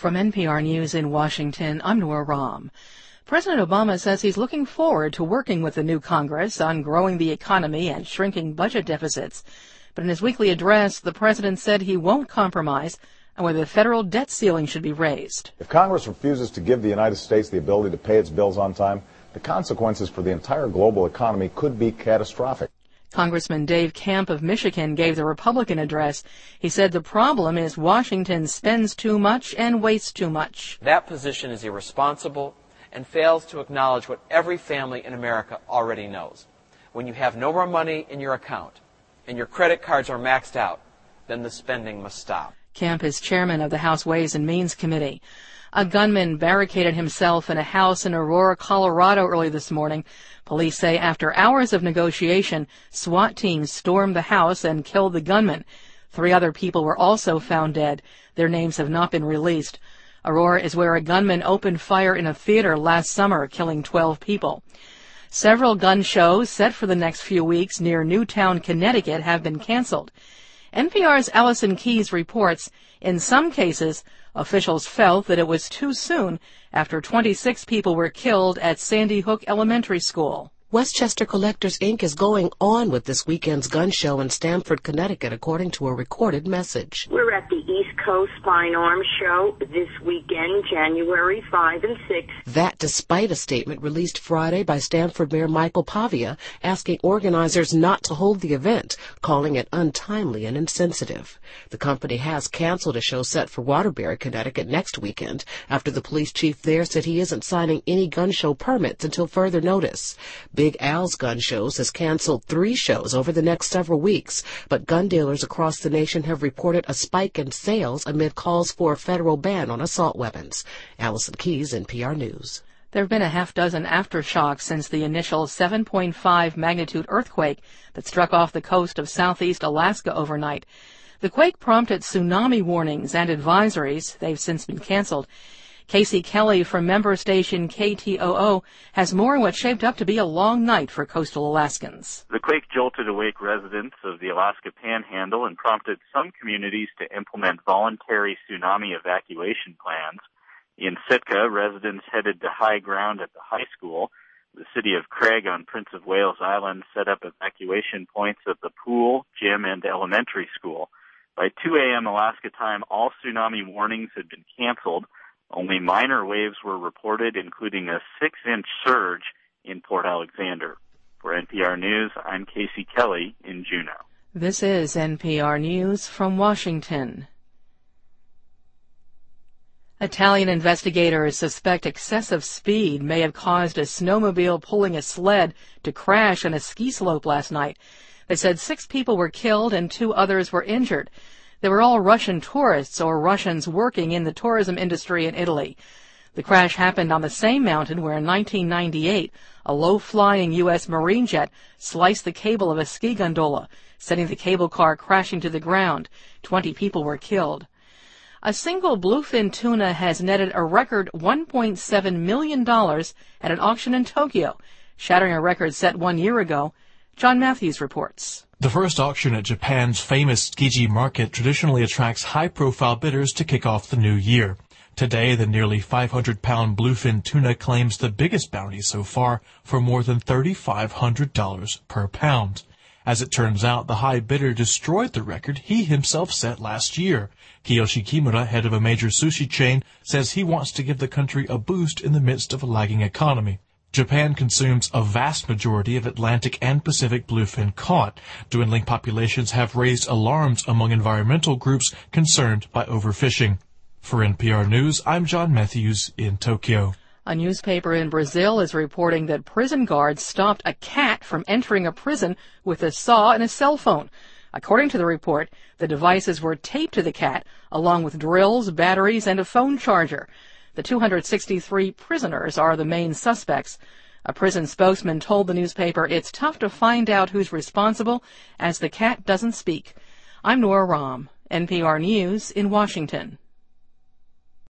From NPR News in Washington, I'm Nora Rahm. President Obama says he's looking forward to working with the new Congress on growing the economy and shrinking budget deficits. But in his weekly address, the president said he won't compromise on whether the federal debt ceiling should be raised. If Congress refuses to give the United States the ability to pay its bills on time, the consequences for the entire global economy could be catastrophic. Congressman Dave Camp of Michigan gave the Republican address. He said the problem is Washington spends too much and wastes too much. That position is irresponsible and fails to acknowledge what every family in America already knows. When you have no more money in your account and your credit cards are maxed out, then the spending must stop. Camp is chairman of the House Ways and Means Committee. A gunman barricaded himself in a house in Aurora, Colorado early this morning. Police say after hours of negotiation, SWAT teams stormed the house and killed the gunman. 3 other people were also found dead. Their names have not been released. Aurora is where a gunman opened fire in a theater last summer, killing 12 people. Several gun shows set for the next few weeks near Newtown, Connecticut have been canceled. NPR's Allison Keyes reports, in some cases, officials felt that it was too soon after 26 people were killed at Sandy Hook Elementary School. Westchester Collectors, Inc. is going on with this weekend's gun show in Stamford, Connecticut, according to a recorded message. We're at the East Coast Fine Arms Show this weekend, January 5 and 6. That despite a statement released Friday by Stamford Mayor Michael Pavia asking organizers not to hold the event, calling it untimely and insensitive. The company has canceled a show set for Waterbury, Connecticut next weekend after the police chief there said he isn't signing any gun show permits until further notice. Big Al's Gun Shows has canceled 3 shows over the next several weeks, but gun dealers across the nation have reported a spike in sales amid calls for a federal ban on assault weapons. Allison Keyes, NPR News. There have been a half dozen aftershocks since the initial 7.5 magnitude earthquake that struck off the coast of southeast Alaska overnight. The quake prompted tsunami warnings and advisories. They've since been canceled. Casey Kelly from member station KTOO has more on what shaped up to be a long night for coastal Alaskans. The quake jolted awake residents of the Alaska Panhandle and prompted some communities to implement voluntary tsunami evacuation plans. In Sitka, residents headed to high ground at the high school. The city of Craig on Prince of Wales Island set up evacuation points at the pool, gym, and elementary school. By 2 a.m. Alaska time, all tsunami warnings had been canceled. Only minor waves were reported, including a 6-inch surge in Port Alexander. For NPR News, I'm Casey Kelly in Juneau. This is NPR News from Washington. Italian investigators suspect excessive speed may have caused a snowmobile pulling a sled to crash on a ski slope last night. They said 6 people were killed and 2 others were injured. They were all Russian tourists or Russians working in the tourism industry in Italy. The crash happened on the same mountain where in 1998 a low-flying U.S. Marine jet sliced the cable of a ski gondola, sending the cable car crashing to the ground. 20 people were killed. A single bluefin tuna has netted a record $1.7 million at an auction in Tokyo, shattering a record set 1 year ago. John Matthews reports. The first auction at Japan's famous Tsukiji market traditionally attracts high-profile bidders to kick off the new year. Today, the nearly 500-pound bluefin tuna claims the biggest bounty so far for more than $3,500 per pound. As it turns out, the high bidder destroyed the record he himself set last year. Kiyoshi Kimura, head of a major sushi chain, says he wants to give the country a boost in the midst of a lagging economy. Japan consumes a vast majority of Atlantic and Pacific bluefin caught. Dwindling populations have raised alarms among environmental groups concerned by overfishing. For NPR News, I'm John Matthews in Tokyo. A newspaper in Brazil is reporting that prison guards stopped a cat from entering a prison with a saw and a cell phone. According to the report, the devices were taped to the cat, along with drills, batteries, and a phone charger. The 263 prisoners are the main suspects. A prison spokesman told the newspaper it's tough to find out who's responsible, as the cat doesn't speak. I'm Nora Rahm, NPR News in Washington.